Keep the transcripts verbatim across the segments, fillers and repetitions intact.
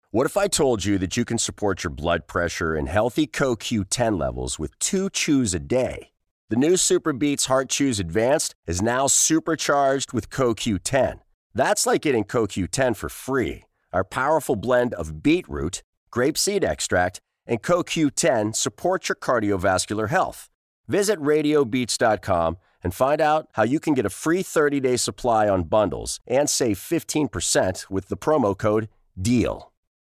What if I told you that you can support your blood pressure and healthy C O Q ten levels with two chews a day? The new Super Beats Heart Chews Advanced is now supercharged with C O Q ten. That's like getting C O Q ten for free. Our powerful blend of beetroot, grapeseed extract, and C O Q ten supports your cardiovascular health. Visit radio beats dot com and find out how you can get a free thirty-day supply on bundles and save fifteen percent with the promo code DEAL.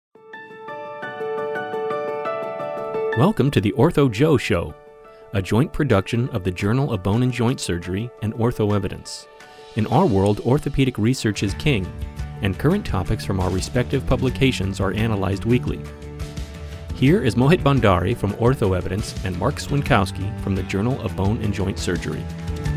Welcome to the Ortho Joe Show, a joint production of the Journal of Bone and Joint Surgery and Ortho Evidence. In our world, orthopedic research is king, and current topics from our respective publications are analyzed weekly. Here is Mohit Bhandari from Ortho Evidence and Mark Swinkowski from the Journal of Bone and Joint Surgery.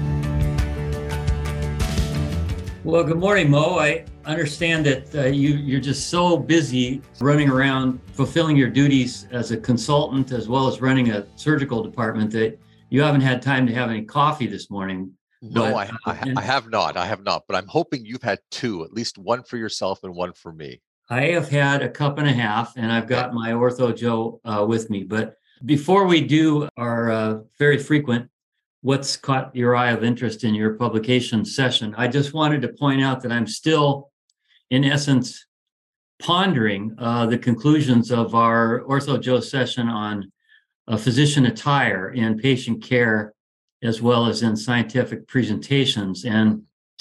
Well, good morning, Mo. I understand that uh, you, you're just so busy running around fulfilling your duties as a consultant as well as running a surgical department that you haven't had time to have any coffee this morning. No, but, I, uh, I, and- I have not. I have not. But I'm hoping you've had two, at least one for yourself and one for me. I have had a cup and a half, and I've got my Ortho Joe uh, with me. But before we do our uh, very frequent what's caught your eye of interest in your publication session, I just wanted to point out that I'm still, in essence, pondering uh, the conclusions of our Ortho Joe session on uh, physician attire in patient care, as well as in scientific presentations. And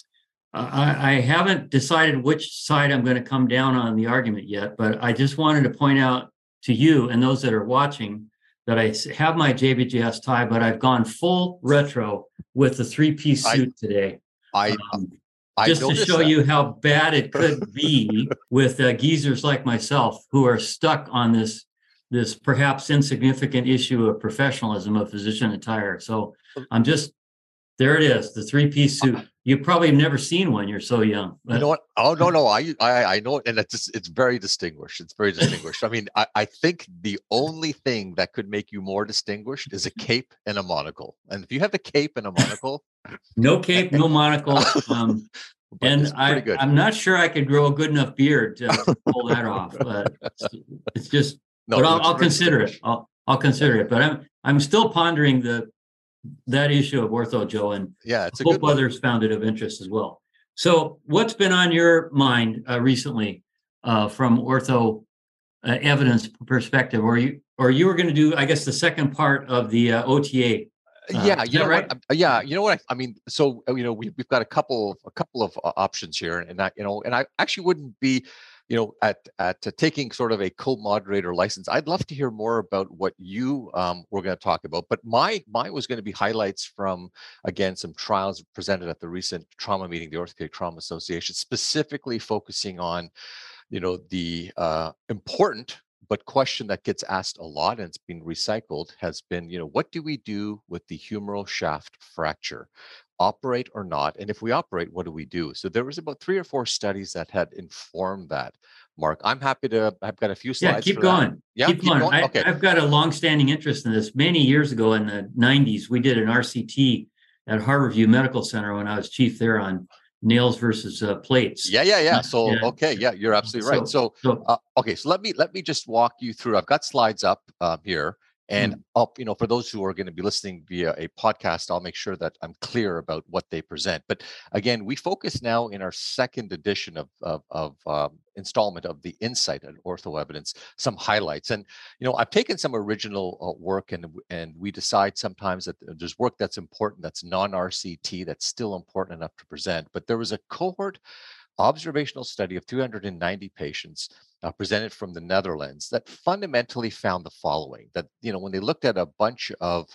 I, I haven't decided which side I'm going to come down on the argument yet, but I just wanted to point out to you and those that are watching that I have my J B J S tie, but I've gone full retro with the three-piece suit I, today. I, Um, I just to show that. you how bad it could be with uh, geezers like myself who are stuck on this this perhaps insignificant issue of professionalism of physician attire. So I'm just, there it is, the three-piece suit. You probably have never seen one. You're so young. You know what? Oh no, no, I, I, I know it, and it's just, it's very distinguished. It's very distinguished. I mean, I, I think the only thing that could make you more distinguished is a cape and a monocle. And if you have a cape and a monocle, No cape, no monocle. Um, but and it's I, pretty good. I'm not sure I could grow a good enough beard to, to pull that off. But it's, it's just, No, but it I'll, looks I'll very consider it. distinguished. I'll, I'll consider it. But I'm, I'm still pondering the that issue of Ortho Joe, and Yeah, it's a hope good one. others found it of interest as well. So, what's been on your mind uh, recently uh, from ortho uh, evidence perspective, or you, or you were going to do, I guess, the second part of the uh, O T A? Uh, yeah, is you that know right? what? Uh, Yeah, you know what? I, I mean, so uh, you know, we we've got a couple of a couple of uh, options here, and that you know, and I actually wouldn't be, you know, at at uh, taking sort of a co-moderator license. I'd love to hear more about what you um, were going to talk about. But my mine was going to be highlights from, again, some trials presented at the recent trauma meeting, the Orthopedic Trauma Association, specifically focusing on, you know, the uh, important but question that gets asked a lot, and it's been recycled, has been, you know, what do we do with the humeral shaft fracture? Operate or not? And if we operate, what do we do? So there was about three or four studies that had informed that. Mark, I'm happy to, I've got a few Yeah, slides keep for going. that. Yeah, keep, going. I, Okay. I've got a longstanding interest in this. Many years ago in the nineties, we did an R C T at Harborview Medical Center when I was chief there on nails versus uh, plates. Yeah, yeah, yeah. So, Yeah. okay, yeah, you're absolutely right. So, so uh, okay, so let me let me just walk you through. I've got slides up um, here, and Hmm. up, you know, for those who are going to be listening via a podcast, I'll make sure that I'm clear about what they present. But again, we focus now in our second edition of of, of um, installment of the Insight and Ortho Evidence, some highlights. And you know, I've taken some original uh, work, and and we decide sometimes that there's work that's important, that's non-R C T, that's still important enough to present. But there was a cohort observational study of two hundred ninety patients uh, presented from the Netherlands that fundamentally found the following: that, you know, when they looked at a bunch of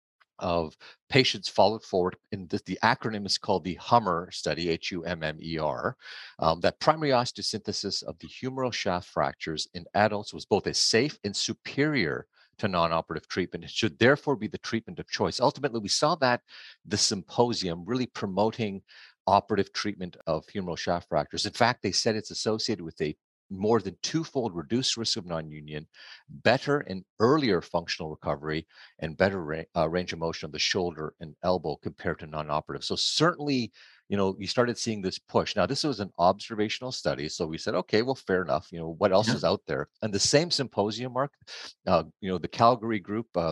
of patients followed forward, and the, the acronym is called the HUMMER study, H U M M E R, um, that primary osteosynthesis of the humeral shaft fractures in adults was both a safe and superior to non-operative treatment. It should therefore be the treatment of choice. Ultimately, we saw that the symposium really promoting operative treatment of humeral shaft fractures. In fact, they said it's associated with a more than twofold reduced risk of non-union, better and earlier functional recovery, and better ra- uh, range of motion of the shoulder and elbow compared to non-operative. So certainly, you know, you started seeing this push. Now, this was an observational study, so we said, okay, well, fair enough. You know, what else Yeah. is out there? And the same symposium, Mark, uh, you know, the Calgary group uh,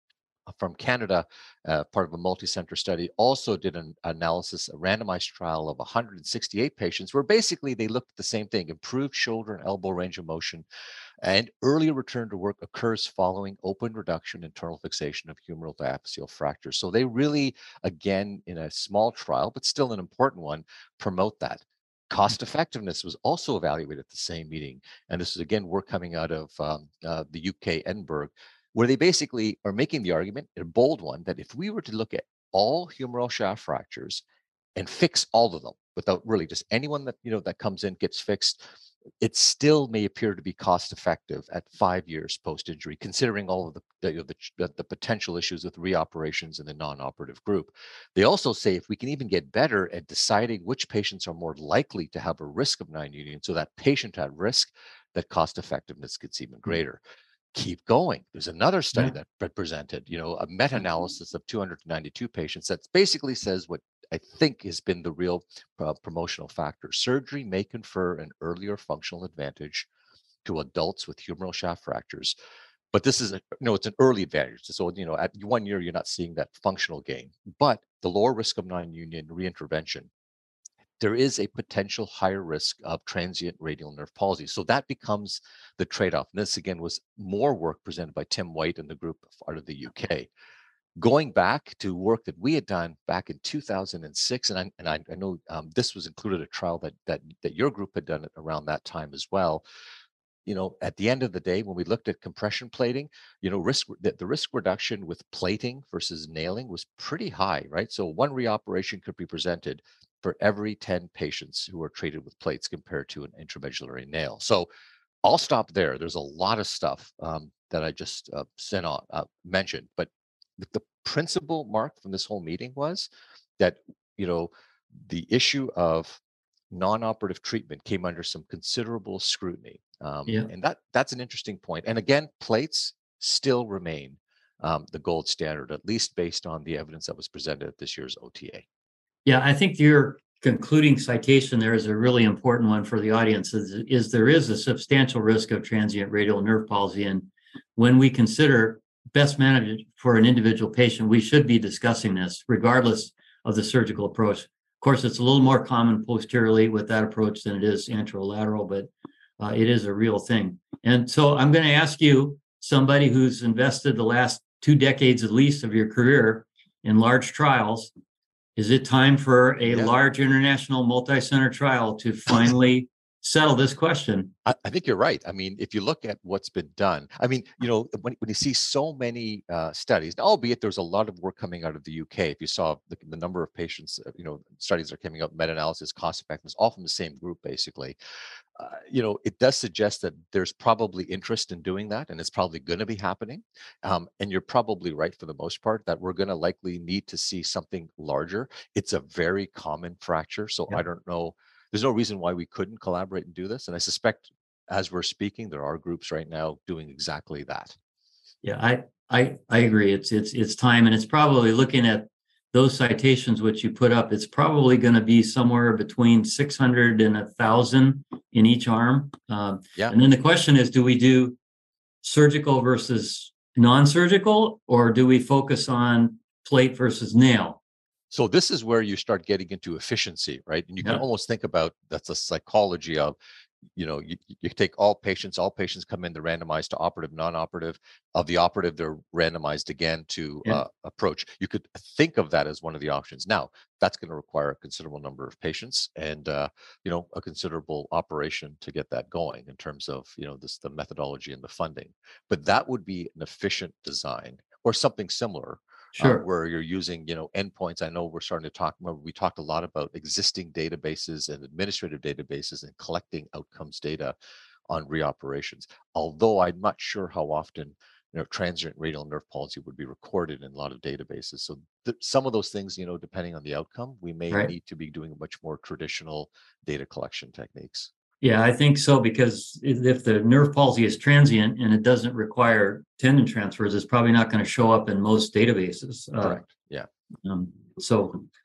from Canada, uh, part of a multi-center study, also did an analysis, a randomized trial of one hundred sixty-eight patients, where basically they looked at the same thing: improved shoulder and elbow range of motion, and earlier return to work occurs following open reduction internal fixation of humeral diaphyseal fractures. So they really, again, in a small trial, but still an important one, promote that. Cost effectiveness was also evaluated at the same meeting. And this is, again, work coming out of um, uh, the U K, Edinburgh, where they basically are making the argument, a bold one, that if we were to look at all humeral shaft fractures and fix all of them without really just anyone that, you know, that comes in gets fixed, it still may appear to be cost effective at five years post-injury, considering all of the, the, you know, the, the potential issues with reoperations in the non-operative group. They also say if we can even get better at deciding which patients are more likely to have a risk of non-union, so that patient at risk, that cost effectiveness gets even greater. Keep going. There's another study Yeah. that presented, you know, a meta-analysis of two hundred ninety-two patients that basically says what I think has been the real uh, promotional factor. Surgery may confer an earlier functional advantage to adults with humeral shaft fractures, but this is, a, you know, it's an early advantage. So, you know, at one year, you're not seeing that functional gain, but the lower risk of non-union reintervention, there is a potential higher risk of transient radial nerve palsy. So that becomes the trade-off. And this, again, was more work presented by Tim White and the group out of the U K. Going back to work that we had done back in two thousand six, and I, and I, I know um, this was included a trial that, that, that your group had done around that time as well. You know, at the end of the day, when we looked at compression plating, you know, risk that the risk reduction with plating versus nailing was pretty high, right? So one reoperation could be presented for every ten patients who are treated with plates compared to an intramedullary nail. So I'll stop there. There's a lot of stuff um, that I just uh, sent on, uh, mentioned, but the, the principal, Mark, from this whole meeting was that, you know, the issue of non-operative treatment came under some considerable scrutiny. Um, Yeah. and that that's an interesting point. And again, plates still remain um, the gold standard, at least based on the evidence that was presented at this year's O T A. Yeah, I think your concluding citation there is a really important one for the audience, is, is there is a substantial risk of transient radial nerve palsy. And when we consider best management for an individual patient, we should be discussing this regardless of the surgical approach. Of course, it's a little more common posteriorly with that approach than it is anterolateral, but uh, it is a real thing. And so I'm going to ask you, somebody who's invested the last two decades at least of your career in large trials, is it time for a Yeah. large international multi-center trial to finally settle this question? I, I think you're right. I mean, if you look at what's been done, I mean, you know, when, when you see so many uh, studies, albeit there's a lot of work coming out of the U K, if you saw the, the number of patients, uh, you know, studies that are coming out, meta-analysis, cost effectiveness, all from the same group, basically, uh, you know, it does suggest that there's probably interest in doing that, and it's probably going to be happening. Um, and you're probably right for the most part that we're going to likely need to see something larger. It's a very common fracture, so Yeah. I don't know. There's no reason why we couldn't collaborate and do this. And I suspect as we're speaking, there are groups right now doing exactly that. Yeah, I I I agree. It's it's it's time, and it's probably looking at those citations which you put up. It's probably going to be somewhere between six hundred and a thousand in each arm. Um, Yeah. And then the question is, do we do surgical versus non-surgical, or do we focus on plate versus nail? So this is where you start getting into efficiency, right? And you can Yeah. almost think about that's a psychology of, you know, you, you take all patients, all patients come in, they're randomized to operative, non-operative. Of the operative, they're randomized again to Yeah. uh, approach. You could think of that as one of the options. Now, that's going to require a considerable number of patients and, uh, you know, a considerable operation to get that going in terms of, you know, this, the methodology and the funding. But that would be an efficient design or something similar. Uh, Sure. where you're using, you know, endpoints. I know we're starting to talk more. We talked a lot about existing databases and administrative databases and collecting outcomes data on reoperations. Although I'm not sure how often, you know, transient radial nerve palsy would be recorded in a lot of databases. So th- some of those things, you know, depending on the outcome, we may Right. need to be doing much more traditional data collection techniques. Yeah, I think so, because if if the nerve palsy is transient and it doesn't require tendon transfers, it's probably not going to show up in most databases. Uh, Correct. Yeah. um, so,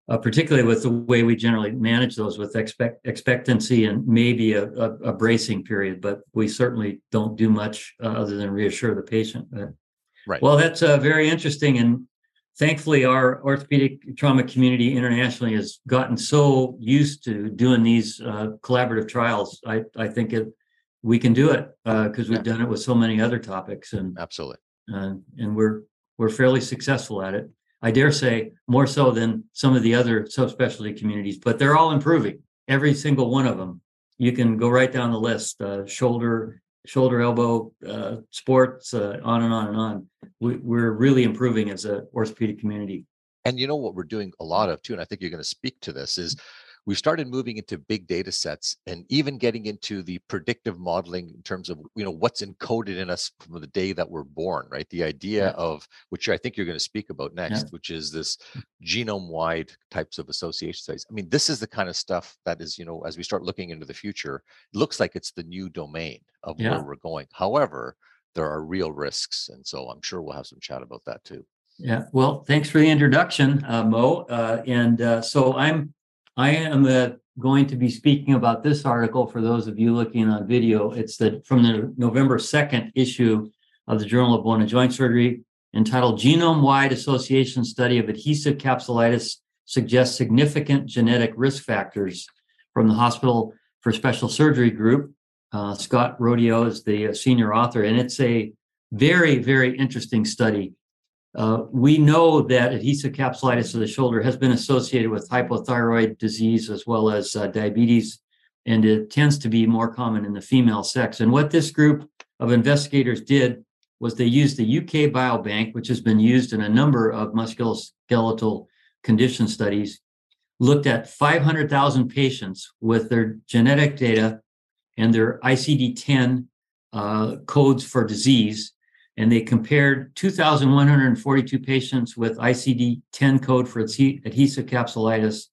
uh, particularly with the way we generally manage those with expect, expectancy and maybe a, a, a bracing period. But we certainly don't do much uh, other than reassure the patient. But, Right. well, that's uh, very interesting. And thankfully, our orthopedic trauma community internationally has gotten so used to doing these uh, collaborative trials. I, I think it we can do it because uh, we've yeah. done it with so many other topics. And absolutely. Uh, and we're we're fairly successful at it. I dare say more so than some of the other subspecialty communities, but they're all improving. Every single one of them. You can go right down the list: uh, shoulder, shoulder, elbow, uh, sports, uh, on and on and on. We, we're really improving as an orthopedic community. And you know what we're doing a lot of too, and I think you're going to speak to this, is we've started moving into big data sets and even getting into the predictive modeling in terms of, you know, what's encoded in us from the day that we're born, right? The idea yeah. of, which I think you're going to speak about next, yeah. which is this genome-wide types of association studies. I mean, this is the kind of stuff that is, you know, as we start looking into the future, it looks like it's the new domain of yeah. where we're going. However, there are real risks. And so I'm sure we'll have some chat about that too. Yeah, well, thanks for the introduction, uh, Mo. Uh, and uh, so I'm I am uh, going to be speaking about this article for those of you looking on video. It's the from the November second issue of the Journal of Bone and Joint Surgery, entitled Genome-Wide Association Study of Adhesive Capsulitis Suggests Significant Genetic Risk Factors, from the Hospital for Special Surgery Group. Uh, Scott Rodeo is the uh, senior author, and it's a very, very interesting study. Uh, we know that adhesive capsulitis of the shoulder has been associated with hypothyroid disease as well as uh, diabetes, and it tends to be more common in the female sex. And what this group of investigators did was they used the U K Biobank, which has been used in a number of musculoskeletal condition studies, looked at five hundred thousand patients with their genetic data and their I C D ten uh, codes for disease. And they compared two thousand one hundred forty-two patients with I C D ten code for adhesive capsulitis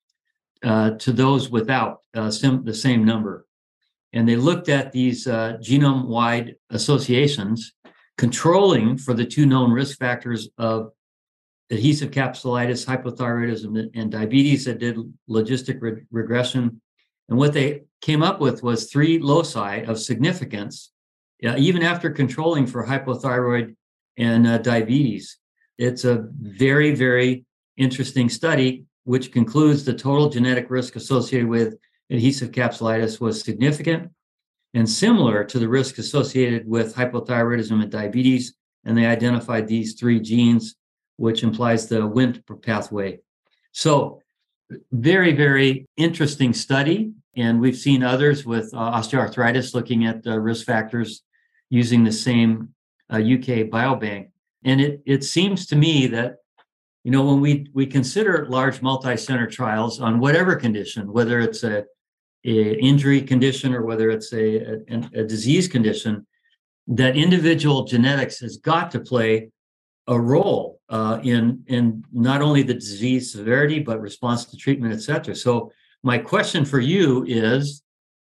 uh, to those without uh, sim- the same number. And they looked at these uh, genome-wide associations, controlling for the two known risk factors of adhesive capsulitis, hypothyroidism, and diabetes. That did logistic re- regression. And what they came up with was three loci of significance. Yeah, even after controlling for hypothyroid and uh, diabetes. It's a very, very interesting study, which concludes the total genetic risk associated with adhesive capsulitis was significant and similar to the risk associated with hypothyroidism and diabetes. And they identified these three genes, which implies the Wnt pathway. So very, very interesting study. And we've seen others with uh, osteoarthritis looking at uh, risk factors using the same uh, U K Biobank. And it it seems to me that, you know, when we, we consider large multi-center trials on whatever condition, whether it's a, a injury condition or whether it's a, a, a disease condition, that individual genetics has got to play a role uh, in, in not only the disease severity, but response to treatment, et cetera. So my question for you is,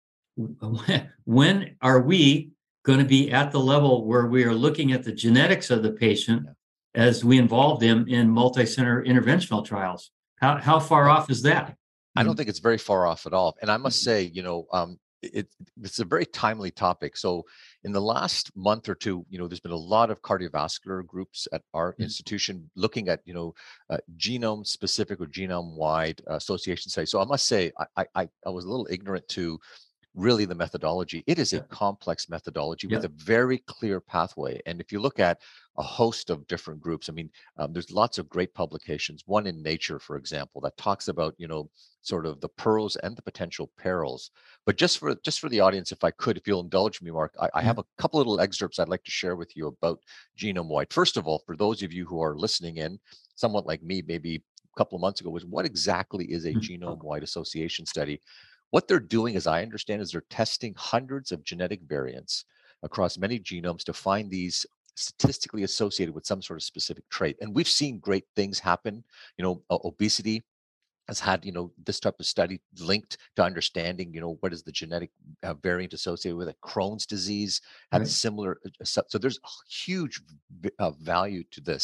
when are we going to be at the level where we are looking at the genetics of the patient as we involve them in multi-center interventional trials? How how far off is that? I don't think it's very far off at all. And I must say, you know, um, it, it's a very timely topic. So in the last month or two, you know, there's been a lot of cardiovascular groups at our mm-hmm. institution looking at, you know, uh, genome specific or genome wide uh, association studies. So I must say, I, I, I was a little ignorant to really the methodology. It is a complex methodology with a very clear pathway. And if you look at a host of different groups, I mean, um, there's lots of great publications. One in Nature, for example, that talks about, you know, sort of the pearls and the potential perils. But just for just for the audience, if I could, if you'll indulge me, Mark, I, I have a couple little excerpts I'd like to share with you about genome-wide. First of all, for those of you who are listening in, somewhat like me, maybe a couple of months ago, was what exactly is a genome-wide association study? What they're doing, as I understand, is they're testing hundreds of genetic variants across many genomes to find these statistically associated with some sort of specific trait. And we've seen great things happen. You know, uh, obesity has had, you know, this type of study linked to understanding, you know, what is the genetic uh, variant associated with it. Crohn's disease had right. similar. Uh, so, so there's a huge uh, value to this.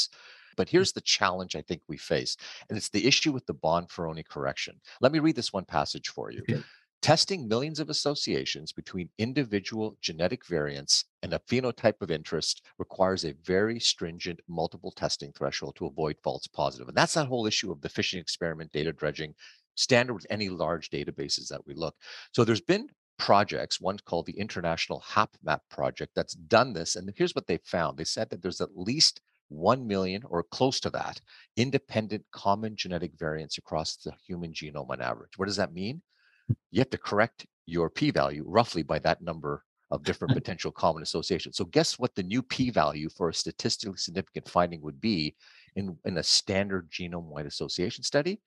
But here's the challenge I think we face, and it's the issue with the Bonferroni correction. Let me read this one passage for you. Okay. Testing millions of associations between individual genetic variants and a phenotype of interest requires a very stringent multiple testing threshold to avoid false positive. And that's that whole issue of the fishing experiment, data dredging, standard with any large databases that we look. So there's been projects, one called the International HapMap Project, that's done this. And here's what they found. They said that there's at least one million or close to that independent common genetic variants across the human genome on average. What does that mean? You have to correct your p-value roughly by that number of different potential common associations. So guess what the new p-value for a statistically significant finding would be in, in a standard genome-wide association study?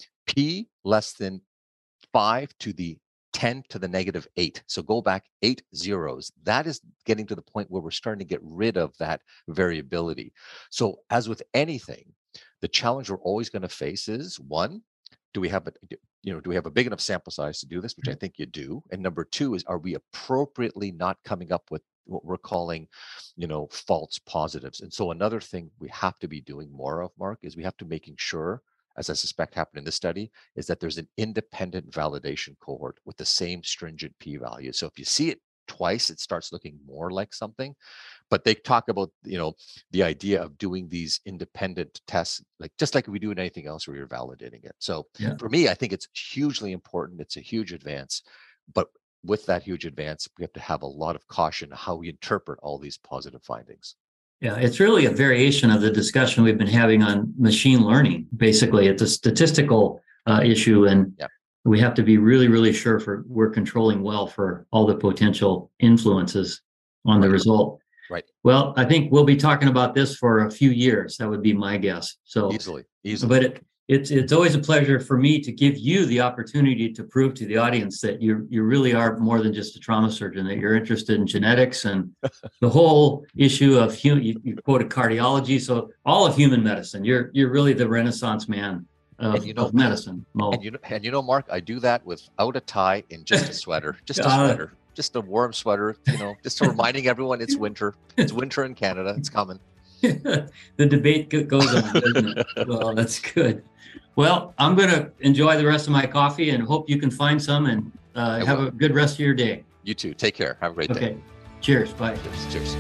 P less than five to the ten to the negative eight. So go back eight zeros. That is getting to the point where we're starting to get rid of that variability. So as with anything, the challenge we're always going to face is, one, do we have a, you know, do we have a big enough sample size to do this, which I think you do? And number two is, are we appropriately not coming up with what we're calling, you know, false positives? And so another thing we have to be doing more of, Mark, is we have to making sure, as I suspect happened in this study, is that there's an independent validation cohort with the same stringent p-value. So if you see it twice, it starts looking more like something. But they talk about, you know, the idea of doing these independent tests, like just like we do in anything else where you're validating it. So Yeah. for me, I think it's hugely important. It's a huge advance. But with that huge advance, we have to have a lot of caution how we interpret all these positive findings. Yeah, it's really a variation of the discussion we've been having on machine learning. Basically, it's a statistical uh, issue, and Yep. we have to be really, really sure for we're controlling well for all the potential influences on the Right. result. Right. Well, I think we'll be talking about this for a few years. That would be my guess. So Easily, easily. But it, it's it's always a pleasure for me to give you the opportunity to prove to the audience that you you really are more than just a trauma surgeon, that you're interested in genetics and the whole issue of human. You, you quoted cardiology, so all of human medicine. You're you're really the Renaissance man of, And you know- of medicine. Mo. And you know, and you know, Mark, I do that without a tie in just a sweater, just a Uh, sweater, just a warm sweater, you know, just reminding everyone it's winter. It's winter in Canada. It's coming. The debate go- goes on, doesn't it? Well, that's good. Well, I'm going to enjoy the rest of my coffee and hope you can find some, and uh, I have will. a good rest of your day. You too. Take care. Have a great day. Okay. Cheers. Bye. Cheers. Cheers.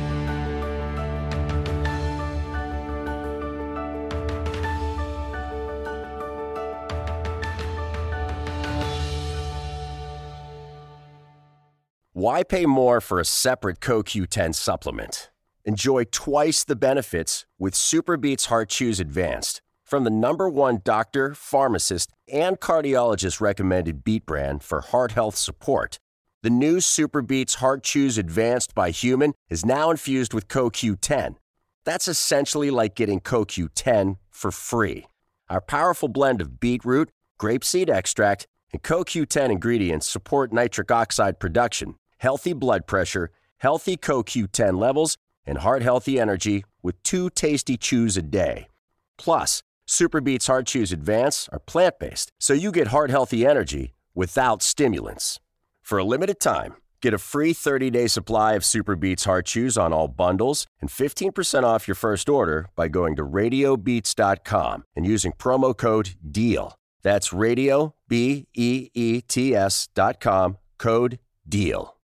Why pay more for a separate C O Q ten supplement? Enjoy twice the benefits with SuperBeets Heart Chews Advanced from the number one doctor, pharmacist, and cardiologist recommended beet brand for heart health support. The new SuperBeets Heart Chews Advanced by Human is now infused with C O Q ten. That's essentially like getting C O Q ten for free. Our powerful blend of beetroot, grapeseed extract, and C O Q ten ingredients support nitric oxide production, healthy blood pressure, healthy C O Q ten levels, and heart-healthy energy with two tasty chews a day. Plus, SuperBeets Heart Chews Advance are plant-based, so you get heart-healthy energy without stimulants. For a limited time, get a free thirty-day supply of SuperBeets Heart Chews on all bundles and fifteen percent off your first order by going to radio beets dot com and using promo code DEAL. That's radio, B E E T S dot com, code DEAL.